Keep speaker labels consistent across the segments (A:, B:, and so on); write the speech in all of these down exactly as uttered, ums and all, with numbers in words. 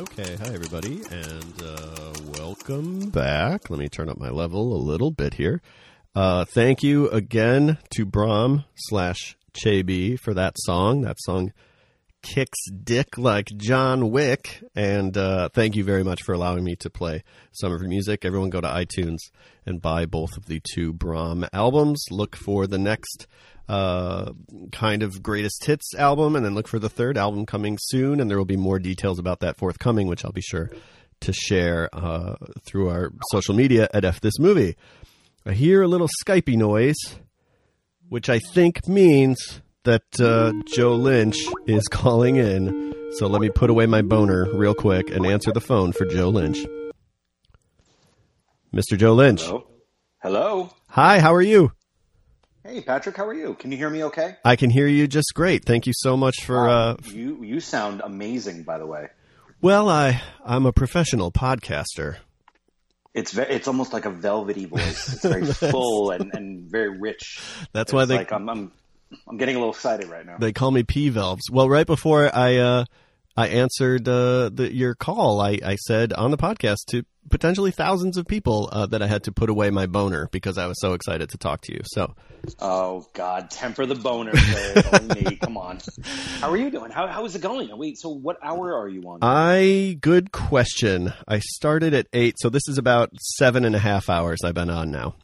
A: Okay, hi everybody, and uh, welcome back. Let me turn up my level a little bit here. Uh, thank you again to Brahm slash Chaby for that song. That song kicks dick like John Wick, and uh, thank you very much for allowing me to play some of your music. Everyone go to iTunes and buy both of the two Brahm albums. Look for the next uh, kind of greatest hits album, and then look for the third album coming soon, and there will be more details about that forthcoming, which I'll be sure to share uh, through our social media at F This Movie. I hear a little Skypey noise, which I think means that uh, Joe Lynch is calling in. So let me put away my boner real quick and answer the phone for Joe Lynch. Mister Joe Lynch.
B: Hello. Hello.
A: Hi, how are you?
B: Hey, Patrick, how are you? Can you hear me okay?
A: I can hear you just great. Thank you so much for...
B: Wow.
A: Uh,
B: you you sound amazing, by the way.
A: Well, I, I'm a professional podcaster.
B: It's ve- it's almost like a velvety voice. It's very full and, and very rich.
A: That's
B: it's
A: why they...
B: Like I'm, I'm I'm getting a little excited right now.
A: They call me P-Velves. Well, right before I uh, I answered uh, the, your call, I, I said on the podcast to potentially thousands of people uh, that I had to put away my boner because I was so excited to talk to you. So,
B: oh God, temper the boner, there, only me. Come on. How are you doing? How how is it going? Wait, so what hour are you on?
A: I good question. I started at eight, so this is about seven and a half hours I've been on now.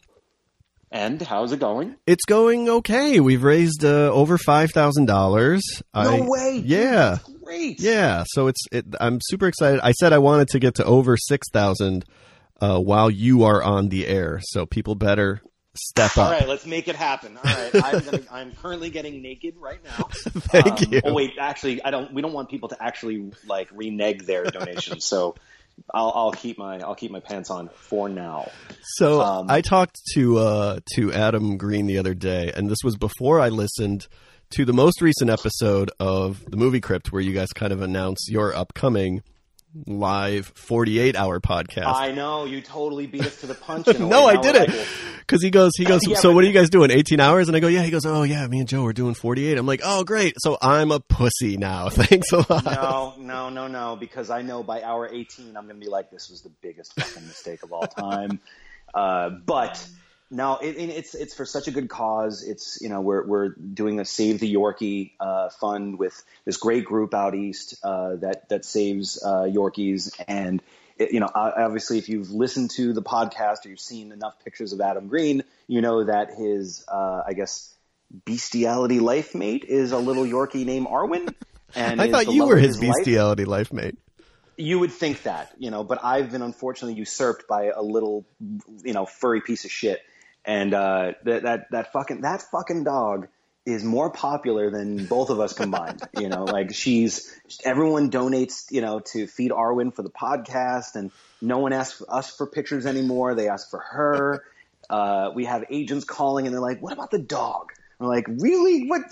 B: And how's it going?
A: It's going okay. We've raised uh, over five thousand dollars.
B: No
A: I,
B: way.
A: Yeah.
B: Dude, that's great.
A: Yeah. So it's. It, I'm super excited. I said I wanted to get to over six thousand uh, while you are on the air. So people better step up.
B: All right, let's make it happen. All right, I'm, gonna, I'm currently getting naked right now.
A: Thank
B: um,
A: you.
B: Oh wait, actually, I don't. We don't want people to actually like renege their donations. So I'll, I'll keep my I'll keep my pants on for now.
A: So
B: um,
A: I talked to uh, to Adam Green the other day, and this was before I listened to the most recent episode of the Movie Crypt, where you guys kind of announce your upcoming live forty-eight hour podcast.
B: I know you totally beat us to the punch. In a
A: No,
B: way.
A: I
B: Now
A: didn't.
B: we're like,
A: Because he goes, he goes.
B: Yeah,
A: so
B: but-
A: what are you guys doing? eighteen hours? And I go, yeah. He goes, oh yeah, me and Joe are doing forty-eight. I'm like, oh great. So I'm a pussy now. Thanks a lot.
B: No, no, no, no. Because I know by hour eighteen, I'm going to be like, this was the biggest fucking mistake of all time. Uh, but no, it, it's it's for such a good cause. It's you know we're we're doing a Save the Yorkie uh, fund with this great group out east uh, that that saves uh, Yorkies. And it, you know obviously if you've listened to the podcast or you've seen enough pictures of Adam Green, you know that his uh, I guess bestiality life mate is a little Yorkie named Arwen. And
A: I
B: is
A: thought
B: the
A: you
B: love
A: were
B: of
A: his
B: life.
A: bestiality life mate.
B: You would think that, you know, but I've been unfortunately usurped by a little, you know, furry piece of shit. And uh, that that that fucking that fucking dog is more popular than both of us combined. You know, like she's everyone donates, you know, to feed Arwen for the podcast, and no one asks us for pictures anymore. They ask for her. Uh, we have agents calling, and they're like, "What about the dog?" We're like, "Really? What?"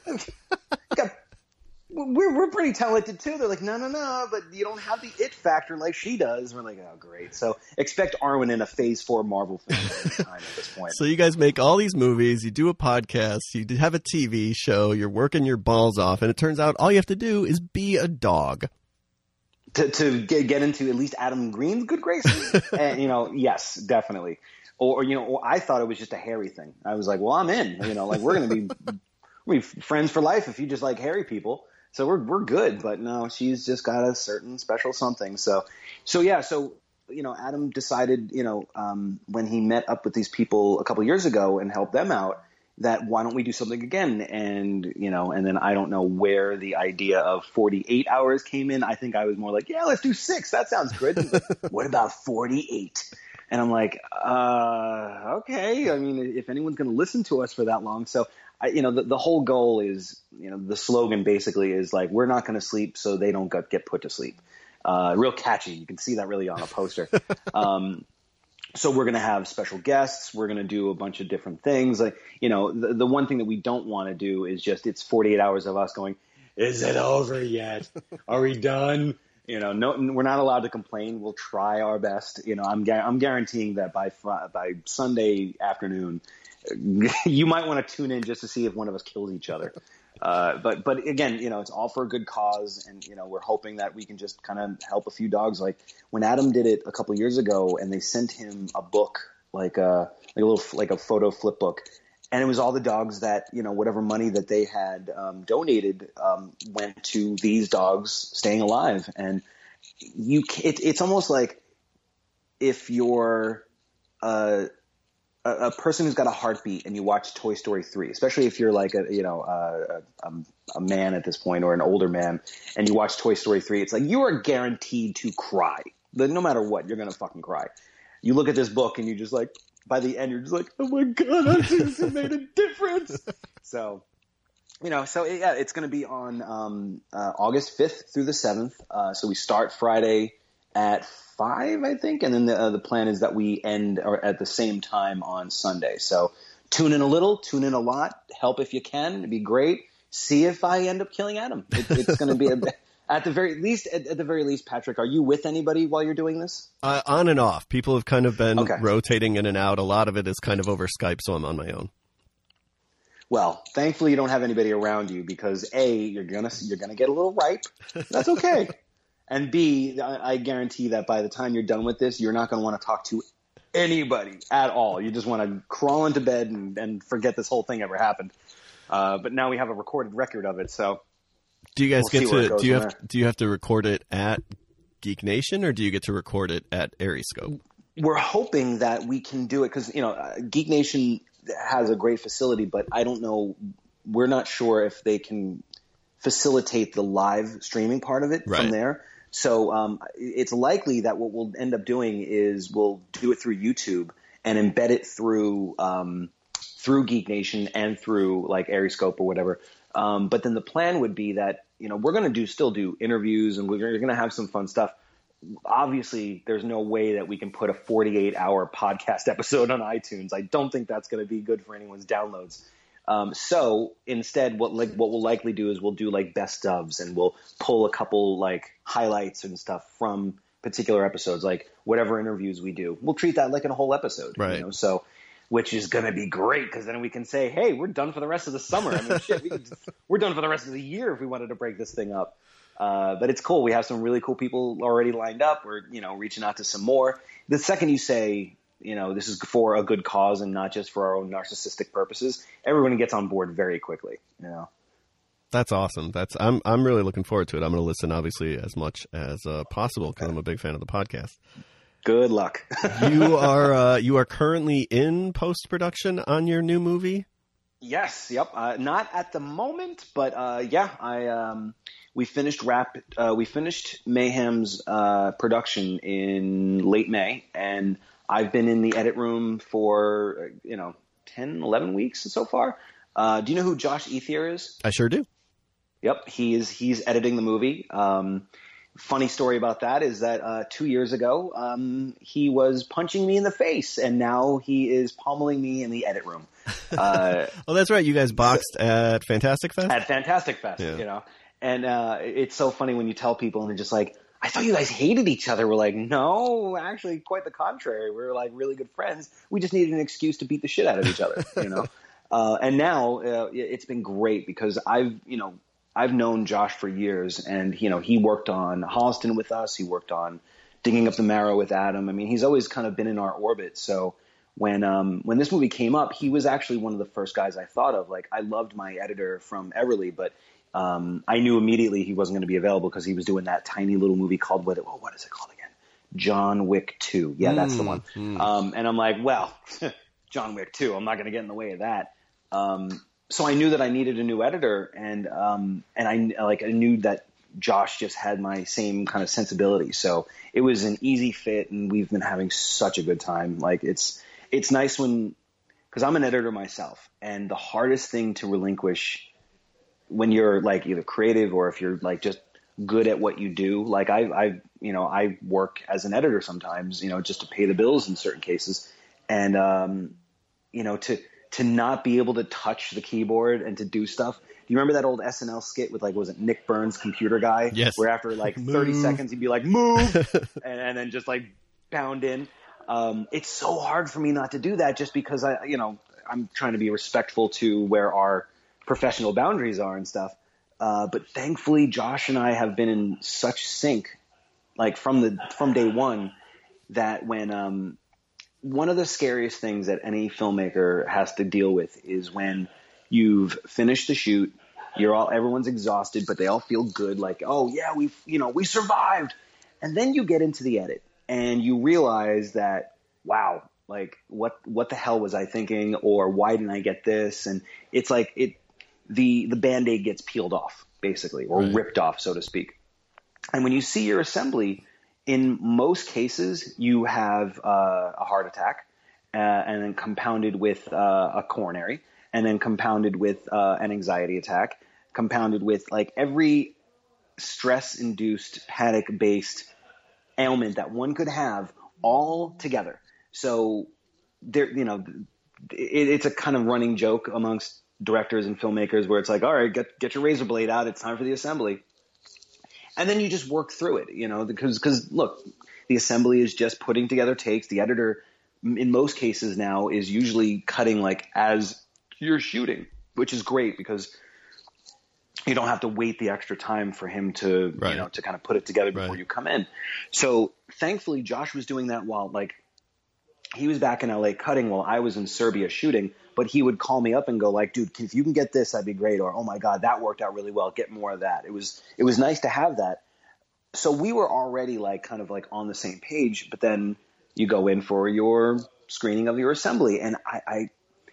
B: got, We're we're pretty talented too. They're like, no, no, no, but you don't have the it factor like she does. We're like, oh, great. So expect Arwen in a Phase Four Marvel film anytime at this point.
A: So you guys make all these movies, you do a podcast, you have a T V show, you're working your balls off, and it turns out all you have to do is be a dog.
B: To to get, get into at least Adam Green's good graces, and you know, yes, definitely. Or you know, or I thought it was just a hairy thing. I was like, well, I'm in. You know, like we're gonna be we friends for life if you just like hairy people. So we're we're good, but no, she's just got a certain special something. So, so yeah, so you know, Adam decided, you know, um, when he met up with these people a couple years ago and helped them out, that why don't we do something again? And you know, and then I don't know where the idea of forty-eight hours came in. I think I was more like, yeah, let's do six. That sounds good. What about forty-eight? And I'm like, uh, okay. I mean, if anyone's going to listen to us for that long, so. I, you know, the, the whole goal is, you know, the slogan basically is like, we're not going to sleep so they don't get, get put to sleep. Uh, real catchy. You can see that really on a poster. um, so we're going to have special guests. We're going to do a bunch of different things. Like, you know, the, the one thing that we don't want to do is just it's forty-eight hours of us going, is it over yet? Are we done? You know, no, we're not allowed to complain. We'll try our best. You know, I'm I'm guaranteeing that by fr- by Sunday afternoon, you might want to tune in just to see if one of us kills each other. Uh, but but again, you know, it's all for a good cause, and you know, we're hoping that we can just kind of help a few dogs. Like when Adam did it a couple years ago, and they sent him a book, like a like a little like a photo flip book, and it was all the dogs that, you know, whatever money that they had um, donated um, went to these dogs staying alive, and you it, it's almost like if you're uh, a, a person who's got a heartbeat and you watch Toy Story three, especially if you're like a, you know, a, a, a man at this point or an older man, and you watch Toy Story three, it's like you are guaranteed to cry. No matter what, you're going to fucking cry. You look at this book and you just like, by the end, you're just like, oh my God, I just made a difference. So, you know, so yeah, it's going to be on um, uh, August fifth through the seventh. Uh, so we start Friday at five, I think, and then the uh, the plan is that we end or at the same time on Sunday. So tune in a little, tune in a lot, help if you can. It'd be great. See if I end up killing Adam. It, it's going to be a at the very least. At, at the very least, Patrick, are you with anybody while you're doing this?
A: Uh, on and off. People have kind of been
B: okay.
A: rotating in and out. A lot of it is kind of over Skype, so I'm on my own.
B: Well, thankfully you don't have anybody around you because A, you're gonna you're gonna get a little ripe. That's okay. And B, I guarantee that by the time you're done with this, you're not going to want to talk to anybody at all. You just want to crawl into bed and, and forget this whole thing ever happened. Uh, but now we have a recorded record of it, so
A: do you guys
B: we'll
A: get to do you have
B: there.
A: do you have to record it at Geek Nation or do you get to record it at Ariscope?
B: We're hoping that we can do it because you know uh, Geek Nation has a great facility, but I don't know. We're not sure if they can facilitate the live streaming part of it
A: right.
B: from there. So um, it's likely that what we'll end up doing is we'll do it through YouTube and embed it through um, through Geek Nation and through like Ariscope or whatever. Um, but then the plan would be that, you know, we're going to do still do interviews and we're going to have some fun stuff. Obviously, there's no way that we can put a forty-eight hour podcast episode on iTunes. I don't think that's going to be good for anyone's downloads. Um, so instead, what like what we'll likely do is we'll do like best ofs and we'll pull a couple like highlights and stuff from particular episodes, like whatever interviews we do. We'll treat that like a whole episode,
A: right?
B: You know? So, which is going to be great because then we can say, hey, we're done for the rest of the summer. I mean, shit, we could, we're done for the rest of the year if we wanted to break this thing up. Uh, but it's cool. We have some really cool people already lined up. We're, you know, reaching out to some more. The second you say, you know, this is for a good cause and not just for our own narcissistic purposes, everyone gets on board very quickly, you know.
A: That's awesome. That's I'm I'm really looking forward to it. I'm going to listen, obviously, as much as uh, possible because I'm a big fan of the podcast.
B: Good luck.
A: you are uh, you are currently in post production on your new movie.
B: Yes. Yep. Uh, not at the moment, but uh, yeah, I um, we finished wrap. Uh, we finished Mayhem's uh, production in late May, and I've been in the edit room for you know ten, eleven weeks so far. Uh, do you know who Josh Ethier is?
A: I sure do.
B: Yep, he is. He's editing the movie. Um, funny story about that is that uh, two years ago um, he was punching me in the face, and now he is pommeling me in the edit room. Uh,
A: oh, that's right. You guys boxed at Fantastic Fest?
B: At Fantastic Fest, yeah. You know. And uh, it's so funny when you tell people, and they're just like, I thought you guys hated each other. We're like, no, actually, quite the contrary. We're like really good friends. We just needed an excuse to beat the shit out of each other, you know. Uh, and now uh, it's been great because I've, you know, I've known Josh for years, and you know, he worked on Holliston with us. He worked on Digging Up the Marrow with Adam. I mean, he's always kind of been in our orbit. So when um, when this movie came up, he was actually one of the first guys I thought of. Like, I loved my editor from Everly, but um, I knew immediately he wasn't going to be available because he was doing that tiny little movie called what? Oh, what is it called again? John Wick two. Yeah, that's mm, the one. Mm. Um, and I'm like, well, John Wick two. I'm not going to get in the way of that. Um, So I knew that I needed a new editor, and um, and I like I knew that Josh just had my same kind of sensibility. So it was an easy fit, and we've been having such a good time. Like it's it's nice when because I'm an editor myself, and the hardest thing to relinquish when you're like either creative or if you're like just good at what you do. Like I I you know I work as an editor sometimes, you know, just to pay the bills in certain cases, and um, you know to. to not be able to touch the keyboard and to do stuff. Do you remember that old S N L skit with like, was it Nick Burns, computer guy?
A: Yes.
B: Where after like thirty seconds, he'd be like, move, and, and then just like pound in. Um, it's so hard for me not to do that just because I, you know, I'm trying to be respectful to where our professional boundaries are and stuff. Uh, but thankfully, Josh and I have been in such sync, like from the from day one, that when um, one of the scariest things that any filmmaker has to deal with is when you've finished the shoot, you're all everyone's exhausted, but they all feel good, like, oh yeah, we you know we survived, and then you get into the edit and you realize that, wow, like what what the hell was I thinking, or why didn't I get this? And it's like it the the Band-Aid gets peeled off, basically, or
A: right.
B: ripped off, so to speak. And when you see your assembly, in most cases, you have uh, a heart attack, uh, and then compounded with uh, a coronary, and then compounded with uh, an anxiety attack, compounded with like every stress-induced, panic-based ailment that one could have, all together. So there, you know, it, it's a kind of running joke amongst directors and filmmakers where it's like, all right, get get your razor blade out. It's time for the assembly. And then you just work through it, you know, because, because look, the assembly is just putting together takes. The editor, in most cases now, is usually cutting like as you're shooting, which is great because you don't have to wait the extra time for him to, right. you know, to kind of put it together before right. you come in. So thankfully, Josh was doing that while like he was back in L A cutting while I was in Serbia shooting. But he would call me up and go like, dude, if you can get this, that'd be great. Or, oh my God, that worked out really well. Get more of that. It was, it was nice to have that. So we were already like kind of like on the same page, but then you go in for your screening of your assembly. And I, I,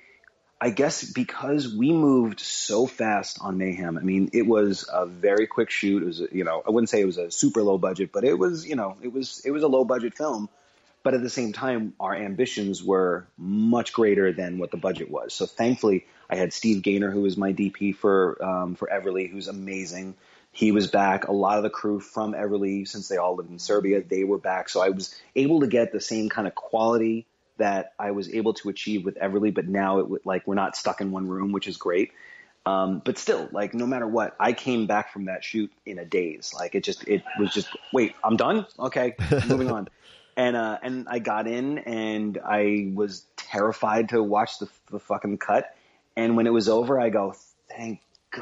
B: I guess because we moved so fast on Mayhem, I mean, it was a very quick shoot. It was, you know, I wouldn't say it was a super low budget, but it was, you know, it was, it was a low budget film. But at the same time, our ambitions were much greater than what the budget was. So thankfully, I had Steve Gaynor, who was my D P for um, for Everly, who's amazing. He was back. A lot of the crew from Everly, since they all lived in Serbia, they were back. So I was able to get the same kind of quality that I was able to achieve with Everly. But now, it like we're not stuck in one room, which is great. Um, but still, like no matter what, I came back from that shoot in a daze. Like it just, it was just, wait, I'm done? Okay, moving on. And uh, and I got in, and I was terrified to watch the, the fucking cut. And when it was over, I go, thank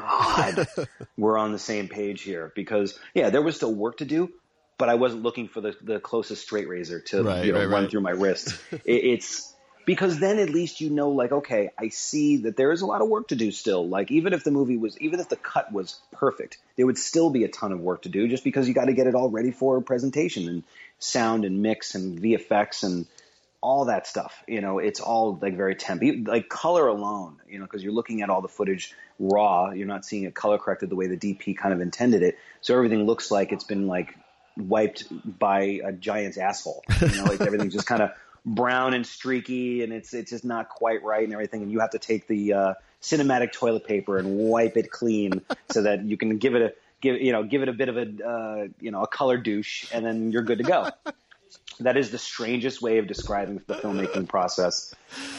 B: God we're on the same page here. Because, yeah, there was still work to do, but I wasn't looking for the, the closest straight razor to
A: right,
B: you know,
A: right,
B: run
A: right.
B: through my wrist. it, it's because then at least you know, like, okay, I see that there is a lot of work to do still. Like even if the movie was, even if the cut was perfect, there would still be a ton of work to do just because you got to get it all ready for presentation and sound and mix and V F X and all that stuff. You know, it's all like very temp, like color alone, you know, because you're looking at all the footage raw. You're not seeing it color corrected the way the D P kind of intended it. So everything looks like it's been like wiped by a giant's asshole. You know, like everything's just kind of brown and streaky, and it's it's just not quite right and everything. And you have to take the uh, cinematic toilet paper and wipe it clean so that you can give it a give you know give it a bit of a uh, you know a color douche, and then you're good to go. That is the strangest way of describing the filmmaking process.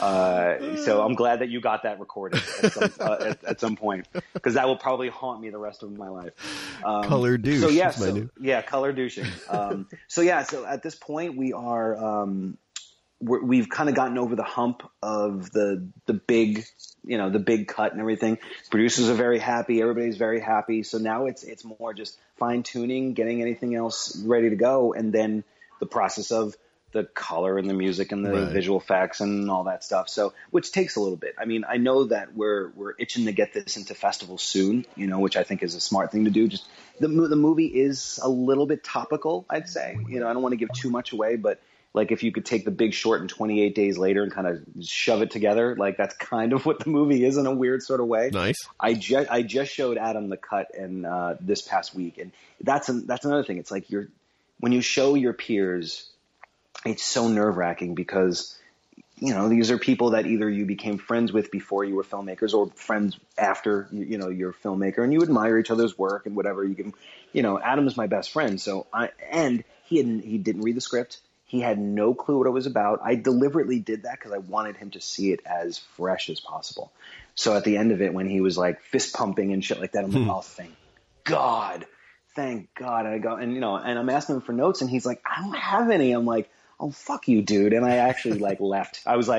B: Uh, so I'm glad that you got that recorded at some, uh, at, at some point, because that will probably haunt me the rest of my life. Um,
A: color douche.
B: So yeah,
A: is my
B: so,
A: new-
B: yeah, color douching. Um, so yeah, so at this point we are. Um, We're, we've kind of gotten over the hump of the the big, you know, the big cut and everything. Producers are very happy. Everybody's very happy. So now it's it's more just fine tuning, getting anything else ready to go, and then the process of the color and the music and the
A: right.
B: visual effects and all that stuff. So which takes a little bit. I mean, I know that we're we're itching to get this into festivals soon, you know, which I think is a smart thing to do. Just the the movie is a little bit topical, I'd say. You know, I don't want to give too much away, but like if you could take The Big Short and twenty-eight Days Later and kind of shove it together, like that's kind of what the movie is in a weird sort of way.
A: Nice.
B: I just I just showed Adam the cut and uh, this past week, and that's a, that's another thing. It's like you're when you show your peers, it's so nerve wracking because you know these are people that either you became friends with before you were filmmakers or friends after you, you know you're a filmmaker, and you admire each other's work and whatever. You can, you know, Adam is my best friend, so I and he hadn't he didn't read the script. He had no clue what it was about. I deliberately did that because I wanted him to see it as fresh as possible. So at the end of it, when he was like fist pumping and shit like that, I'm like, oh, thank God. Thank God. And I go, and you know, and I'm asking him for notes and he's like, I don't have any. I'm like, oh, fuck you, dude. And I actually like left. I was like,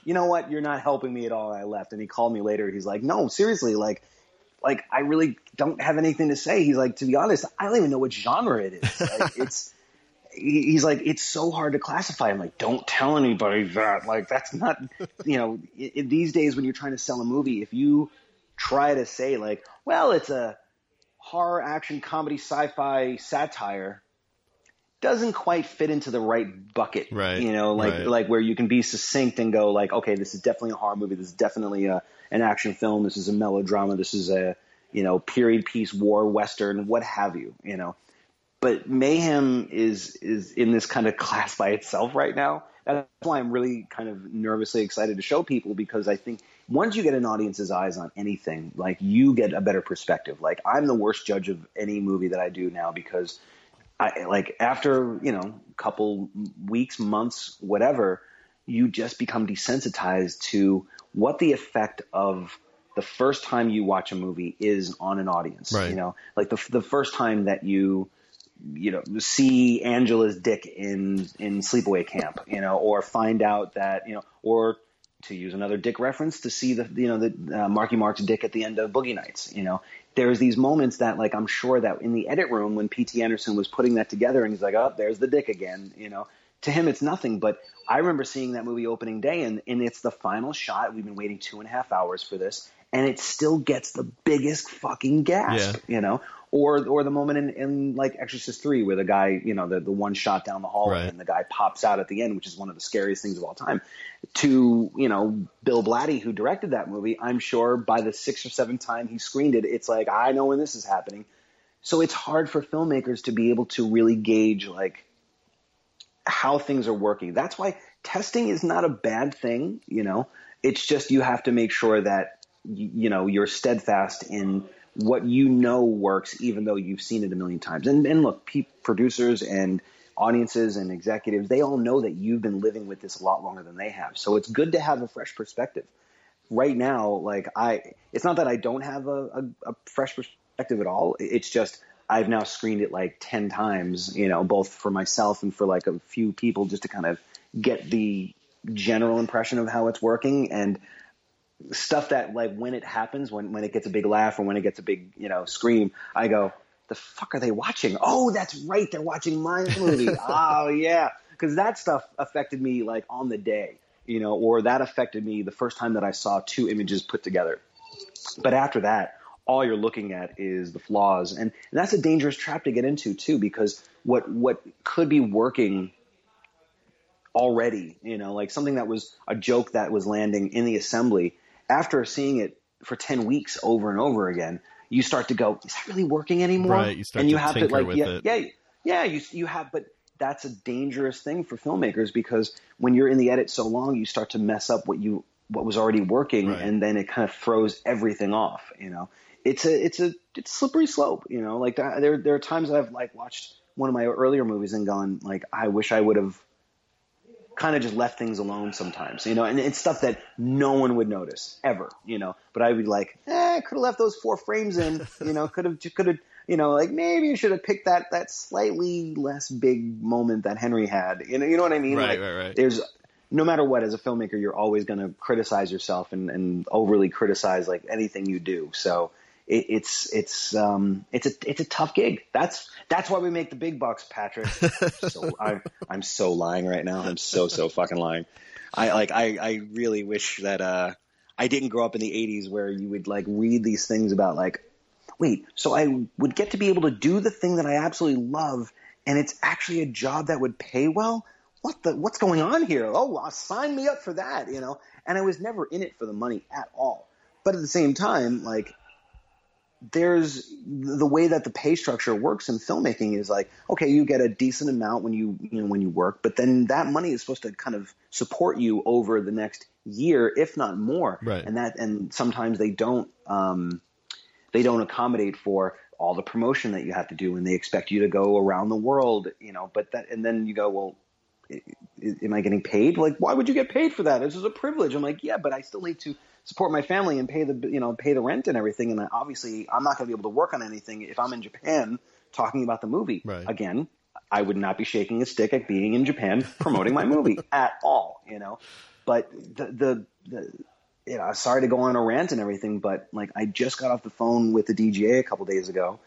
B: you know what? You're not helping me at all. I left. And he called me later. He's like, no, seriously, like, like I really don't have anything to say. He's like, to be honest, I don't even know what genre it is. Like, it's, he's like, it's so hard to classify. I'm like, don't tell anybody that. Like, that's not, you know, it, it, these days when you're trying to sell a movie, if you try to say like, well, it's a horror, action, comedy, sci-fi, satire, doesn't quite fit into the right bucket,
A: right?
B: You know, like
A: right.
B: like where you can be succinct and go like, okay, this is definitely a horror movie. This is definitely a, an action film. This is a melodrama. This is a, you know, period piece, war, western, what have you, you know. But Mayhem is is in this kind of class by itself right now. That's why I'm really kind of nervously excited to show people, because I think once you get an audience's eyes on anything, like you get a better perspective. Like I'm the worst judge of any movie that I do now, because I, like after, you know, a couple weeks, months, whatever, you just become desensitized to what the effect of the first time you watch a movie is on an audience.
A: Right.
B: You know, like the the first time that you, you know, see Angela's dick in, in Sleepaway Camp, you know, or find out that, you know, or to use another dick reference, to see the, you know, the uh, Marky Mark's dick at the end of Boogie Nights, you know. There's these moments that, like, I'm sure that in the edit room when P T Anderson was putting that together and he's like, oh, there's the dick again, you know, to him it's nothing. But I remember seeing that movie opening day, and, and it's the final shot. We've been waiting two and a half hours for this, and it still gets the biggest fucking gasp,
A: yeah.
B: you know. Or or the moment in, in like Exorcist three where the guy, you know, the, the one shot down the hallway
A: right.
B: and the guy pops out at the end, which is one of the scariest things of all time. To, you know, Bill Blatty, who directed that movie, I'm sure by the sixth or seventh time he screened it, it's like, I know when this is happening. So it's hard for filmmakers to be able to really gauge like how things are working. That's why testing is not a bad thing, you know. It's just you have to make sure that, you know, you're steadfast in what you know works, even though you've seen it a million times. And, and look, pe- producers and audiences and executives, they all know that you've been living with this a lot longer than they have. So it's good to have a fresh perspective. Right now, like I, it's not that I don't have a, a, a fresh perspective at all. It's just I've now screened it like ten times, you know, both for myself and for like a few people, just to kind of get the general impression of how it's working. And stuff that, like, when it happens, when, when it gets a big laugh or when it gets a big, you know, scream, I go, the fuck are they watching? Oh, that's right. They're watching my movie. Oh, yeah. Because that stuff affected me, like, on the day, you know, or that affected me the first time that I saw two images put together. But after that, all you're looking at is the flaws. And, and that's a dangerous trap to get into, too, because what what could be working already, you know, like something that was a joke that was landing in the assembly, after seeing it for ten weeks over and over again, you start to go, is that really working anymore?
A: Right. You start
B: and you
A: to
B: have
A: tinker
B: to like,
A: with
B: yeah,
A: it.
B: yeah, yeah, you, you have, but that's a dangerous thing for filmmakers, because when you're in the edit so long, you start to mess up what you, what was already working.
A: Right.
B: And then it kind of throws everything off, you know. It's a, it's a, it's a slippery slope, you know, like there, there are times that I've like watched one of my earlier movies and gone like, I wish I would have kind of just left things alone sometimes, you know, and it's stuff that no one would notice ever, you know, but I would be like, eh, could have left those four frames in, you know, could have, could have, you know, like maybe you should have picked that, that slightly less big moment that Henry had, you know, you know what I mean?
A: Right,
B: like,
A: right, right.
B: There's, no matter what, as a filmmaker, you're always going to criticize yourself and, and overly criticize like anything you do. So it, it's, it's, um, it's a, it's a tough gig. That's, that's why we make the big bucks, Patrick. So I, I'm so lying right now. I'm so, so fucking lying. I like, I, I really wish that, uh, I didn't grow up in the eighties where you would like read these things about like, wait, so I would get to be able to do the thing that I absolutely love, and it's actually a job that would pay well. What the, what's going on here? Oh, uh, sign me up for that, you know? And I was never in it for the money at all. But at the same time, like, there's the way that the pay structure works in filmmaking is like, okay, you get a decent amount when you, you know, when you work, but then that money is supposed to kind of support you over the next year, if not more.
A: Right.
B: And that, and sometimes they don't, um, they don't accommodate for all the promotion that you have to do, and they expect you to go around the world, you know, but that, and then you go, well, am I getting paid? Like, why would you get paid for that? This is a privilege. I'm like, yeah, but I still need to support my family and pay the, you know, pay the rent and everything. And obviously I'm not going to be able to work on anything if I'm in Japan talking about the movie.
A: Right.
B: Again, I would not be shaking a stick at being in Japan promoting my movie at all, you know? but the, the, the, you know, sorry to go on a rant and everything, but like I just got off the phone with the D G A a couple days ago,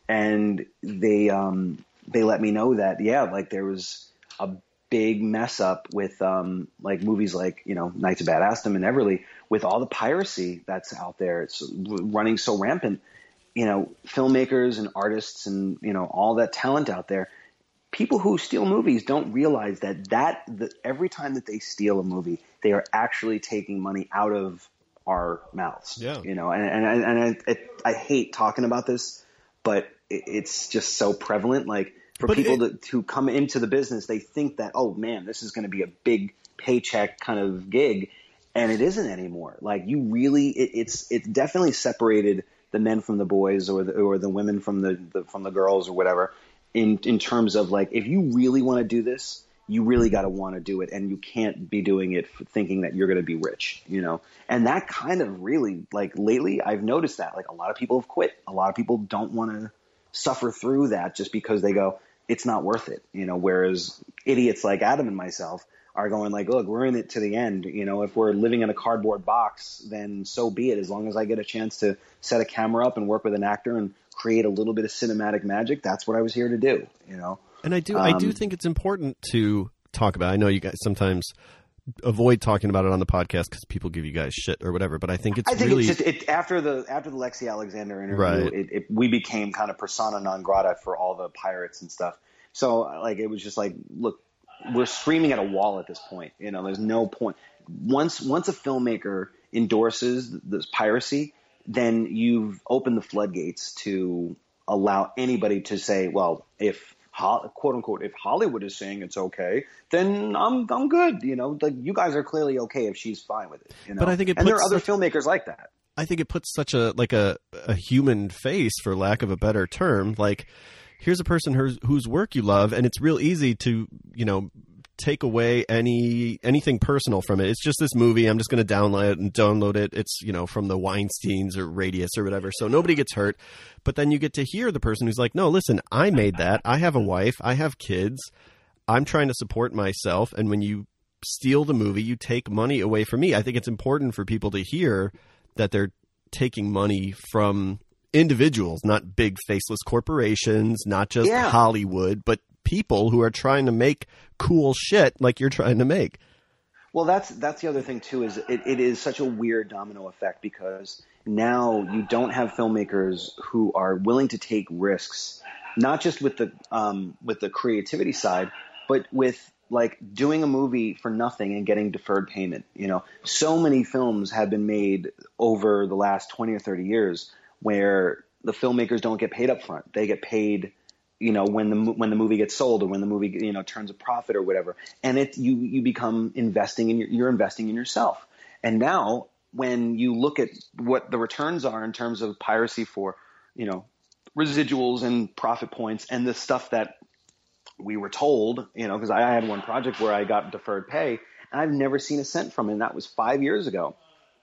B: and they, um, they let me know that, yeah, like there was a big mess up with, um, like movies like, you know, Knights of Badassdom and Everly, with all the piracy that's out there. It's running so rampant, you know, filmmakers and artists and, you know, all that talent out there. People who steal movies don't realize that that the, every time that they steal a movie, they are actually taking money out of our mouths.
A: Yeah.
B: You know, and and, and I, it, I hate talking about this, but it, it's just so prevalent. Like for
A: but
B: people
A: it,
B: to, to come into the business, they think that, oh man, this is going to be a big paycheck kind of gig, and it isn't anymore. Like you really, it, it's it's definitely separated the men from the boys, or the or the women from the, the from the girls, or whatever. In, in terms of like, if you really want to do this, you really got to want to do it, and you can't be doing it thinking that you're going to be rich, you know? And that kind of really, like lately, I've noticed that like a lot of people have quit. A lot of people don't want to suffer through that just because they go, it's not worth it, you know? Whereas idiots like Adam and myself are going like, look, we're in it to the end. You know, if we're living in a cardboard box, then so be it. As long as I get a chance to set a camera up and work with an actor and create a little bit of cinematic magic, that's what I was here to do, you know?
A: And I do,
B: um,
A: I do think it's important to talk about. I know you guys sometimes avoid talking about it on the podcast because people give you guys shit or whatever, but I think it's
B: I think
A: really
B: it's just it, after the after the Lexi Alexander interview,
A: right.
B: it, it, we became kind of persona non grata for all the pirates and stuff. So like it was just like, look, we're screaming at a wall at this point. You know, there's no point. Once once a filmmaker endorses this piracy, then you've opened the floodgates to allow anybody to say, well, if quote unquote, if Hollywood is saying it's okay, then I'm I'm good. You know, like you guys are clearly okay if she's fine with it. You know?
A: But I think it
B: and there are
A: puts
B: other
A: such,
B: filmmakers like that.
A: I think it puts such a like a a human face, for lack of a better term. Like, here's a person whose whose work you love, and it's real easy to, you know, take away any anything personal from it. It's just this movie. I'm just going to download it and download it. It's, you know, from the Weinsteins or Radius or whatever. So nobody gets hurt. But then you get to hear the person who's like, no, listen, I made that. I have a wife. I have kids. I'm trying to support myself. And when you steal the movie, you take money away from me. I think it's important for people to hear that they're taking money from individuals, not big faceless corporations, not just
B: yeah.
A: Hollywood, but people who are trying to make cool shit like you're trying to make.
B: Well, that's that's the other thing too, is it, it is such a weird domino effect, because now you don't have filmmakers who are willing to take risks, not just with the um, with the creativity side, but with like doing a movie for nothing and getting deferred payment. You know, so many films have been made over the last twenty or thirty years where the filmmakers don't get paid up front. They get paid, you know, when the when the movie gets sold, or when the movie, you know, turns a profit or whatever. And it you you become investing in your, you're investing in yourself. And now when you look at what the returns are in terms of piracy for, you know, residuals and profit points, and the stuff that we were told, you know, because I had one project where I got deferred pay and I've never seen a cent from it, and that was five years ago.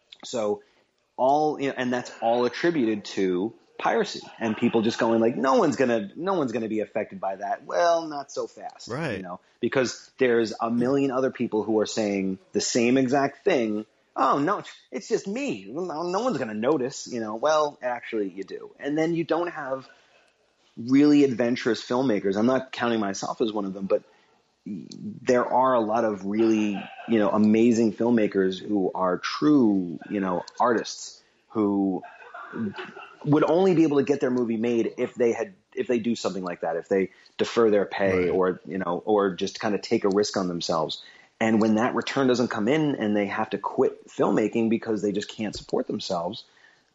B: So all, you know, and that's all attributed to piracy, and people just going like, no one's gonna, no one's gonna be affected by that. Well, not so fast,
A: right?
B: You know, because there's a million other people who are saying the same exact thing. Oh no, it's just me. No, no one's gonna notice, you know. Well, actually, you do, and then you don't have really adventurous filmmakers. I'm not counting myself as one of them, but there are a lot of really, you know, amazing filmmakers who are true, you know, artists who would only be able to get their movie made if they had, if they do something like that, if they defer their pay,
A: right.
B: or, you know, or just kind of take a risk on themselves. And when that return doesn't come in and they have to quit filmmaking because they just can't support themselves,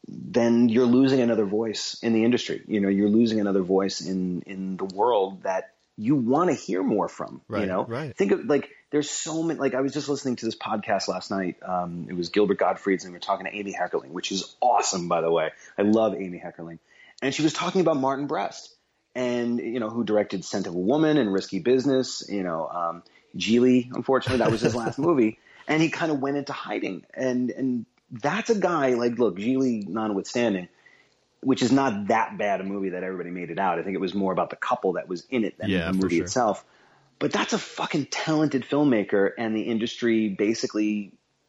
B: then you're losing another voice in the industry. You know, you're losing another voice in, in the world that you want to hear more from,
A: right,
B: you know,
A: right.
B: Think of like, there's so many, like I was just listening to this podcast last night. Um, it was Gilbert Gottfried's, and we were talking to Amy Heckerling, which is awesome, by the way. I love Amy Heckerling. And she was talking about Martin Brest, and, you know, who directed Scent of a Woman and Risky Business, you know, um, Geely, unfortunately, that was his last movie. And he kind of went into hiding. And, and that's a guy like, look, Geely notwithstanding, which is not that bad a movie that everybody made it out. I think it was more about the couple that was in it than
A: yeah,
B: the movie
A: sure.
B: itself. But that's a fucking talented filmmaker, and the industry basically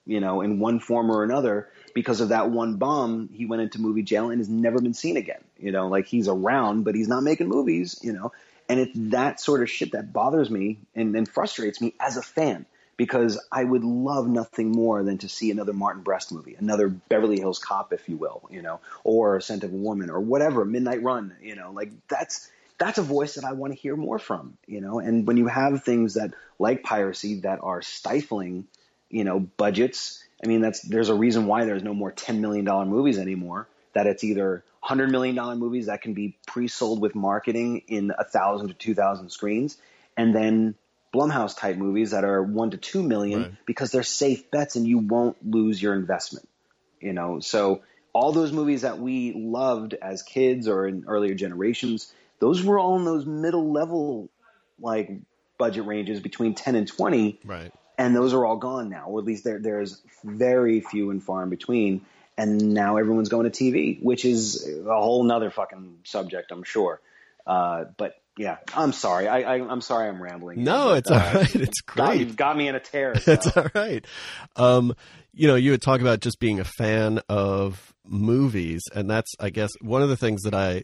B: you know, in one form or another. Because of that one bomb, he went into movie jail and has never been seen again. You know, like he's around, but he's not making movies, you know. And it's that sort of shit that bothers me and, and frustrates me as a fan, because I would love nothing more than to see another Martin Brest movie, another Beverly Hills Cop, if you will, you know, or Scent of a Woman or whatever, Midnight Run, you know, like that's that's a voice that I want to hear more from, you know. And when you have things that like piracy that are stifling, you know, budgets, I mean, that's there's a reason why there's no more ten million dollars movies anymore, that it's either one hundred million dollars movies that can be pre-sold with marketing in one thousand to two thousand screens, and then Blumhouse type movies that are one to two million right. because they're safe bets and you won't lose your investment, you know? So all those movies that we loved as kids or in earlier generations, those were all in those middle level, like budget ranges between ten and twenty.
A: Right.
B: And those are all gone now, or at least there, there's very few and far in between. And now everyone's going to T V, which is a whole nother fucking subject, I'm sure. Uh, but yeah, I'm sorry. I, I, I'm sorry I'm rambling.
A: No,
B: but,
A: it's
B: uh,
A: all right. It's great.
B: God, you've got me in a tear. So.
A: It's all right. Um, you know, you would talk about just being a fan of movies, and that's, I guess, one of the things that I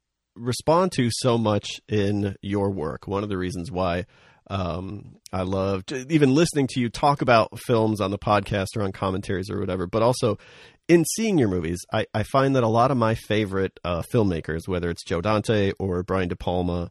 A: respond to so much in your work. One of the reasons why um, I love even listening to you talk about films on the podcast or on commentaries or whatever, but also in seeing your movies, I, I find that a lot of my favorite uh, filmmakers, whether it's Joe Dante or Brian De Palma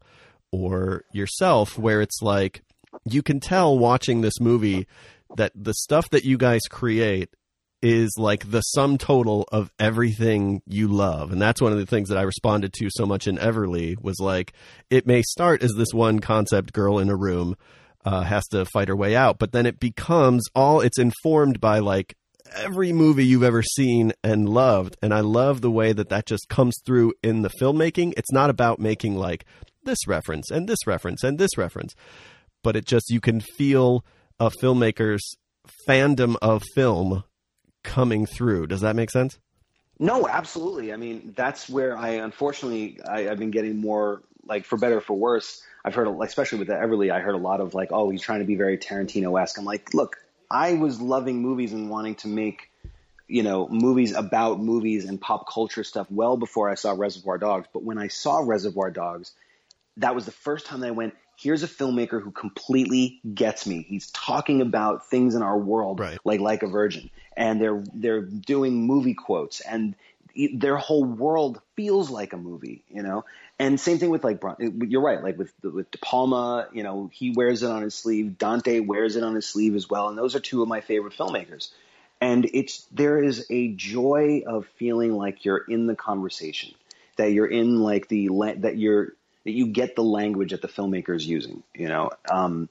A: or yourself, where it's like you can tell watching this movie that the stuff that you guys create is like the sum total of everything you love. And that's one of the things that I responded to so much in Everly was like, it may start as this one concept girl in a room uh, has to fight her way out, but then it becomes all, it's informed by like every movie you've ever seen and loved. And I love the way that that just comes through in the filmmaking. It's not about making like this reference and this reference and this reference, but it just, you can feel a filmmaker's fandom of film coming through. Does that make sense?
B: No, absolutely. I mean, that's where I, unfortunately, I, I've been getting more, like, for better or for worse. I've heard, especially with the Everly, I heard a lot of like, oh, he's trying to be very Tarantino-esque. I'm like, look, I was loving movies and wanting to make, you know, movies about movies and pop culture stuff well before I saw Reservoir Dogs. But when I saw Reservoir Dogs, that was the first time that I went, here's a filmmaker who completely gets me. He's talking about things in our world,
A: right. like
B: Like a Virgin, and they're they're doing movie quotes, and their whole world feels like a movie, you know. And same thing with like, you're right, like with with De Palma, you know, he wears it on his sleeve. Dante wears it on his sleeve as well, and those are two of my favorite filmmakers. And it's there is a joy of feeling like you're in the conversation, that you're in like the that you're. that you get the language that the filmmaker is using, you know. Um,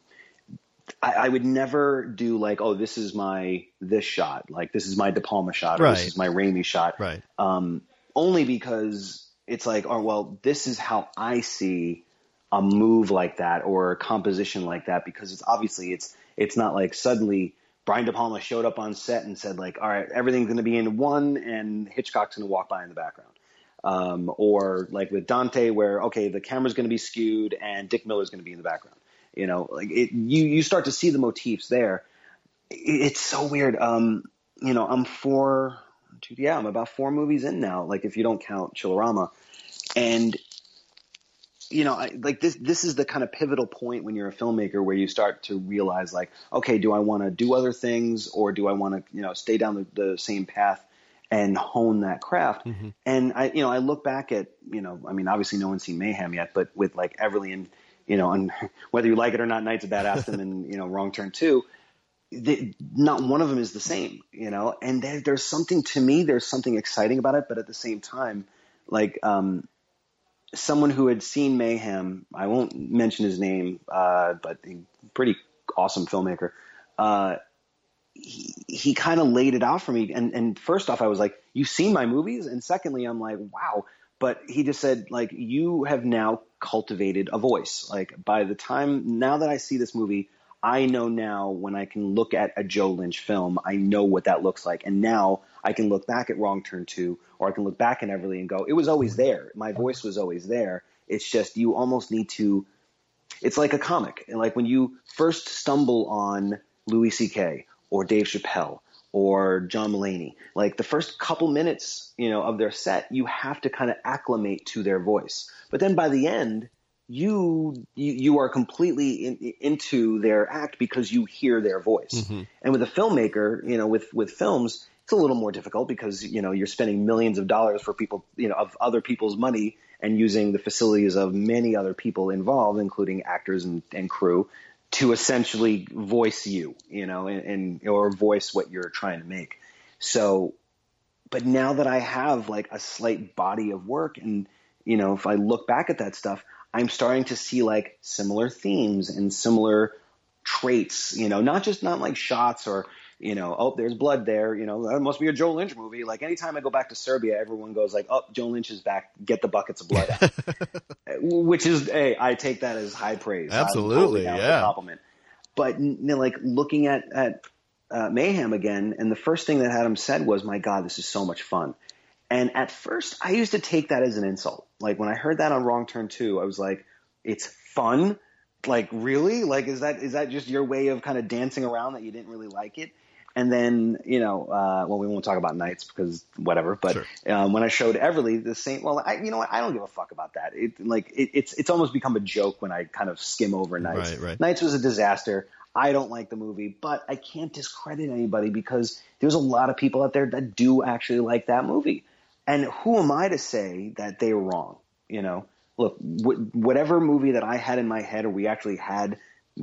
B: I, I would never do like, oh, this is my this shot, like this is my De Palma shot, or
A: right.
B: this is my Raimi shot,
A: right?
B: Um, only because it's like, oh, well, this is how I see a move like that or a composition like that, because it's obviously it's it's not like suddenly Brian De Palma showed up on set and said like, all right, everything's going to be in one, and Hitchcock's going to walk by in the background. Um, or like with Dante where, okay, the camera's going to be skewed and Dick Miller's going to be in the background, you know, like it, you, you start to see the motifs there. It, it's so weird. Um, you know, I'm four, two, yeah, I'm about four movies in now. Like if you don't count Chillerama, and you know, I, like this, this is the kind of pivotal point when you're a filmmaker where you start to realize like, okay, do I want to do other things, or do I want to, you know, stay down the, the same path and hone that craft. Mm-hmm. And I, you know, I look back at, you know, I mean, obviously no one's seen Mayhem yet, but with like Everly and, you know, and whether you like it or not, Knights of Badassdom and, you know, Wrong Turn two, they, not one of them is the same, you know, and there, there's something to me, there's something exciting about it. But at the same time, like, um, someone who had seen Mayhem, I won't mention his name, uh, but a pretty awesome filmmaker, uh, he, he kind of laid it out for me. And, and first off, I was like, you've seen my movies? And secondly, I'm like, wow. But he just said, like, you have now cultivated a voice. Like, by the time, now that I see this movie, I know now when I can look at a Joe Lynch film, I know what that looks like. And now I can look back at Wrong Turn two, or I can look back at Everly and go, it was always there. My voice was always there. It's just you almost need to – it's like a comic. And like when you first stumble on Louis C K or Dave Chappelle or John Mulaney. Like the first couple minutes, you know, of their set, you have to kind of acclimate to their voice. But then by the end, you you, you are completely in, into their act because you hear their voice. Mm-hmm. And with a filmmaker, you know, with with films, it's a little more difficult because, you know, you're spending millions of dollars for people, you know, of other people's money and using the facilities of many other people involved, including actors and, and crew, to essentially voice you, you know, and, and or voice what you're trying to make. So, but now that I have like a slight body of work and, you know, if I look back at that stuff, I'm starting to see like similar themes and similar traits, you know, not just not like shots or, you know, oh, there's blood there, you know, that must be a Joe Lynch movie. Like anytime I go back to Serbia, everyone goes like, oh, Joe Lynch is back. Get the buckets of blood out. Which is, hey, I take that as high praise.
A: Absolutely,
B: totally
A: yeah.
B: Compliment. But you know, like looking at, at uh, Mayhem again, and the first thing that Adam said was, my God, this is so much fun. And at first, I used to take that as an insult. Like when I heard that on Wrong Turn two, I was like, it's fun? Like really? Like is that is that just your way of kind of dancing around that you didn't really like it? And then, you know, uh, well, we won't talk about Nights because whatever. But sure. um, when I showed Everly the same, well, I, you know what? I don't give a fuck about that. It like it, it's it's almost become a joke when I kind of skim over Nights.
A: Right, right.
B: Nights was a disaster. I don't like the movie, but I can't discredit anybody because there's a lot of people out there that do actually like that movie. And who am I to say that they were wrong? You know, look, wh- whatever movie that I had in my head or we actually had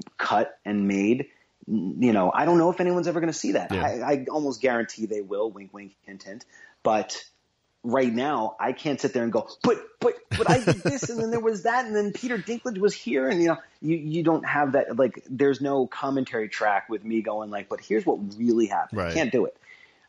B: cut and made, you know, I don't know if anyone's ever going to see that. Yeah. I, I almost guarantee they will, wink, wink, hint, hint. But right now, I can't sit there and go, but, but, but I did this, and then there was that, and then Peter Dinklage was here, and you know, you, you don't have that. Like, there's no commentary track with me going like, but here's what really happened.
A: Right.
B: I can't do it.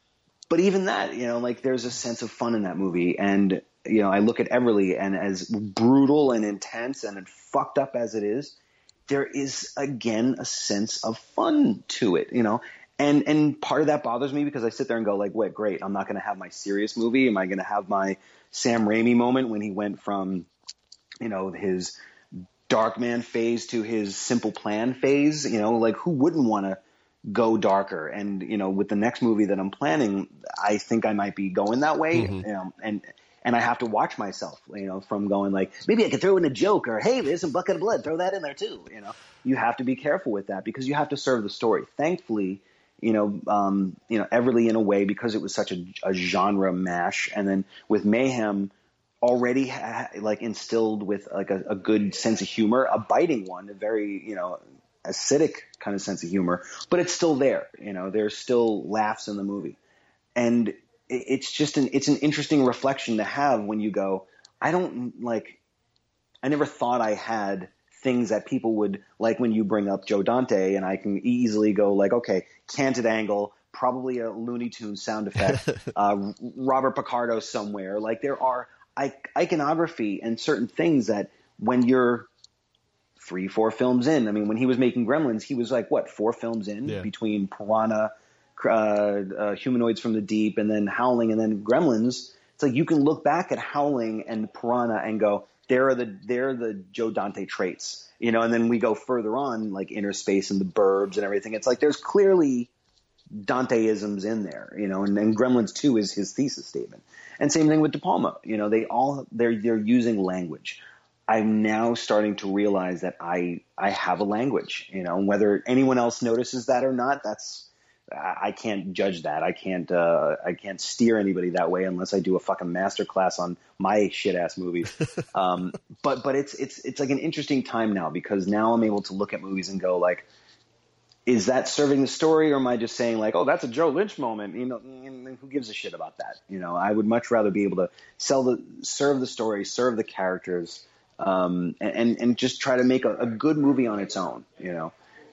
B: But even that, you know, like there's a sense of fun in that movie, and you know, I look at Everly, and as brutal and intense and fucked up as it is, there is, again, a sense of fun to it, you know, and and part of that bothers me because I sit there and go like, wait, great, I'm not going to have my serious movie. Am I going to have my Sam Raimi moment when he went from, you know, his Darkman phase to his Simple Plan phase? You know, like who wouldn't want to go darker? And, you know, with the next movie that I'm planning, I think I might be going that way. Mm-hmm. You know, and And I have to watch myself, you know, from going like, maybe I could throw in a joke or, hey, there's some bucket of blood. Throw that in there too. You know, you have to be careful with that because you have to serve the story. Thankfully, you know, um, you know, Everly in a way, because it was such a, a genre mash. And then with Mayhem already ha- like instilled with like a, a good sense of humor, a biting one, a very, you know, acidic kind of sense of humor, but it's still there. You know, there's still laughs in the movie. And it's just an, it's an interesting reflection to have when you go, I don't like, I never thought I had things that people would like when you bring up Joe Dante, and I can easily go like, okay, canted angle, probably a Looney Tunes sound effect, uh, Robert Picardo somewhere. Like there are iconography and certain things that when you're three, four films in, I mean, when he was making Gremlins, he was like, what, four films in yeah. between Piranha, Uh, uh, Humanoids from the Deep, and then Howling, and then Gremlins. It's like you can look back at Howling and Piranha and go, there are the there are the Joe Dante traits, you know. And then we go further on, like Inner Space and The Burbs and everything. It's like there's clearly Dante-isms in there, you know. And, and Gremlins two is his thesis statement. And same thing with De Palma. You know, they all they're they're using language. I'm now starting to realize that I I have a language, you know. And whether anyone else notices that or not, that's I can't judge that. I can't. Uh, I can't steer anybody that way unless I do a fucking master class on my shit ass movies. um, but but it's it's it's like an interesting time now because now I'm able to look at movies and go like, is that serving the story, or am I just saying like, oh, that's a Joe Lynch moment? You know, who gives a shit about that? You know, I would much rather be able to sell the serve the story, serve the characters, um, and and just try to make a, a good movie on its own. You know.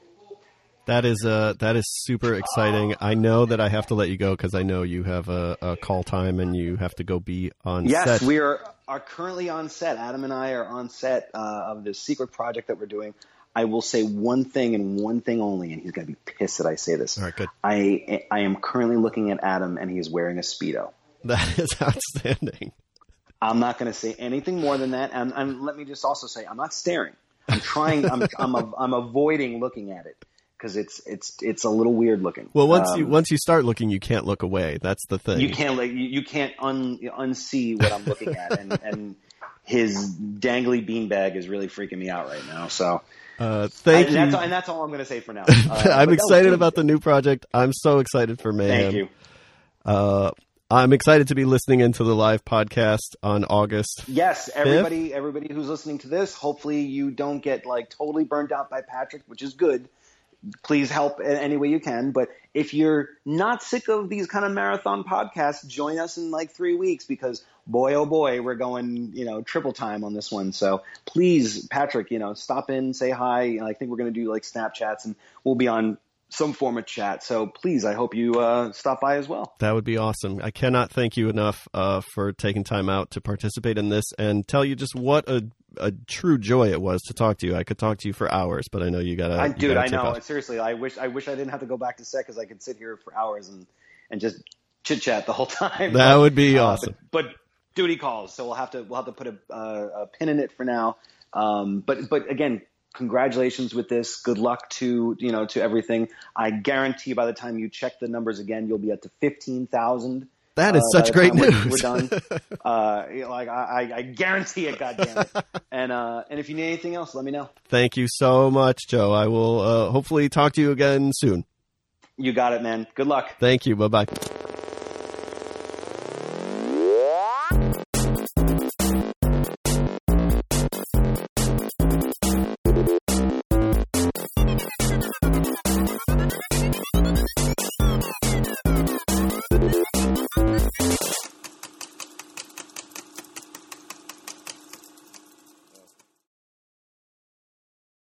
A: That is uh that is super exciting. I know that I have to let you go because I know you have a, a call time and you have to go be on
B: yes,
A: set.
B: Yes, we are are currently on set. Adam and I are on set uh, of this secret project that we're doing. I will say one thing and one thing only, and he's going to be pissed that I say this.
A: All right, good.
B: I I am currently looking at Adam, and he's wearing a Speedo.
A: That is outstanding.
B: I'm not going to say anything more than that, and, and let me just also say I'm not staring. I'm trying. I'm I'm a, I'm avoiding looking at it. because it's it's it's a little weird looking.
A: Well, once
B: um,
A: you once you start looking, you can't look away. That's the thing.
B: You can't like you, you can't un unsee what I'm looking at, and and his dangly beanbag is really freaking me out right now. So.
A: Uh, thank
B: and
A: you.
B: That's, and that's all I'm going to say for now. Uh,
A: I'm excited
B: no,
A: about the new project. I'm so excited for Mayhem.
B: Thank you.
A: Uh, I'm excited to be listening into the live podcast on August.
B: Yes, everybody, everybody who's listening to this, hopefully you don't get like totally burned out by Patrick, which is good. Please help in any way you can. But if you're not sick of these kind of marathon podcasts, join us in like three weeks because boy, oh boy, we're going, you know, triple time on this one. So please, Patrick, you know, stop in, say hi. I think we're going to do like Snapchats and we'll be on some form of chat. So please, I hope you uh, stop by as well.
A: That would be awesome. I cannot thank you enough uh, for taking time out to participate in this and tell you just what a, a true joy it was to talk to you. I could talk to you for hours, but I know you gotta.
B: I,
A: you
B: dude,
A: gotta
B: I know.
A: off.
B: Seriously, I wish I wish I didn't have to go back to set because I could sit here for hours and and just chit chat the whole time.
A: That
B: but,
A: would be
B: uh,
A: awesome.
B: But, but duty calls, so we'll have to we'll have to put a, uh, a pin in it for now. Um, but but again. Congratulations with this. Good luck to, you know, to everything. I guarantee by the time you check the numbers again, you'll be up to fifteen thousand.
A: That is
B: uh,
A: such great
B: we're,
A: news.
B: We're done. uh, you know, like I, I guarantee it. Goddamn it. And, uh, and if you need anything else, let me know.
A: Thank you so much, Joe. I will uh, hopefully talk to you again soon.
B: You got it, man. Good luck.
A: Thank you. Bye-bye.